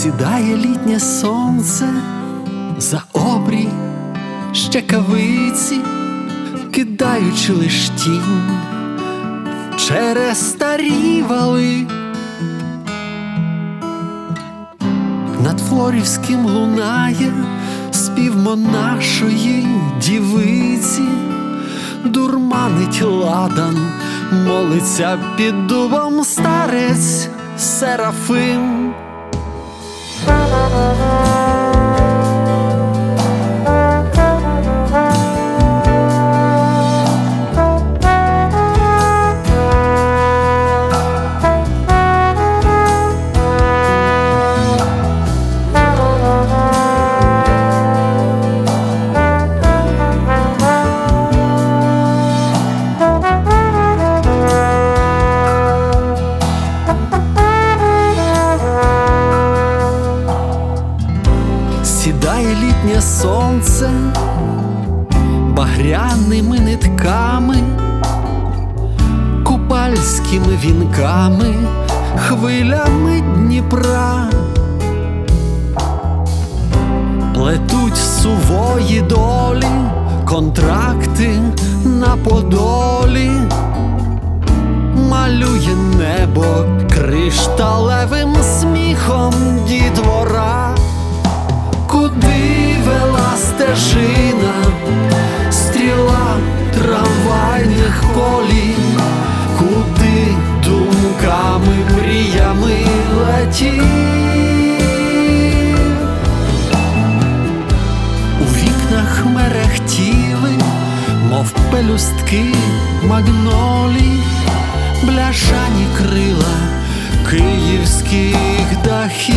Сідає літнє сонце за обрій щекавиці, кидаючи лиш тінь через старі вали. Над Флорівським лунає спів монашої дівиці, дурманить ладан, молиться під дубом старець Серафим. Сідає літнє сонце багряними нитками, купальськими вінками, хвилями Дніпра. Плетуть сувої долі контракти на Подолі, малює небо кришталевим сміхом дітвора. Куди вела стежина, стріла трамвайних колій, куди думками, мріями летів? У вікнах мерехтіли, мов пелюстки магнолій, бляшані крила київських дахів.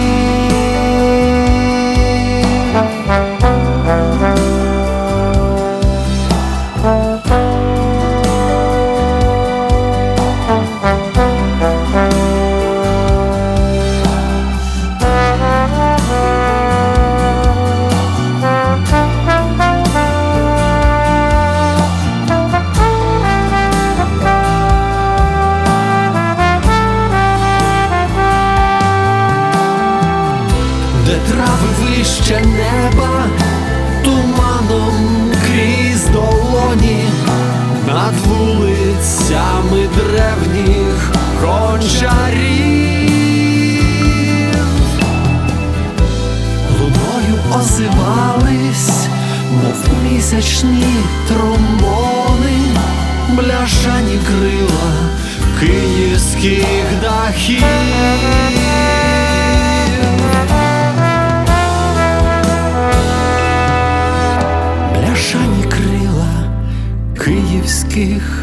Де трави вище неба, туманом крізь долоні, над вулицями древніх гончарів. Луною озивались, мов місячні тромбони, бляшані крила київських дахів. Бляшані крила київських